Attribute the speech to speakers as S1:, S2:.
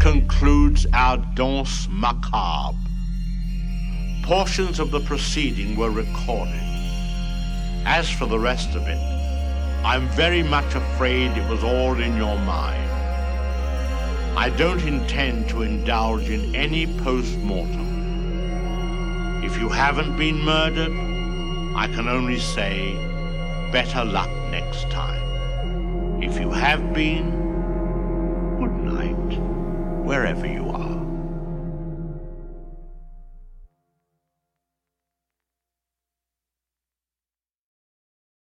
S1: concludes our danse macabre. Portions of the proceeding were recorded. As for the rest of it, I'm very much afraid it was all in your mind. I don't intend to indulge in any post-mortem. If you haven't been murdered, I can only say, better luck next time. If you have been, good night, wherever you are.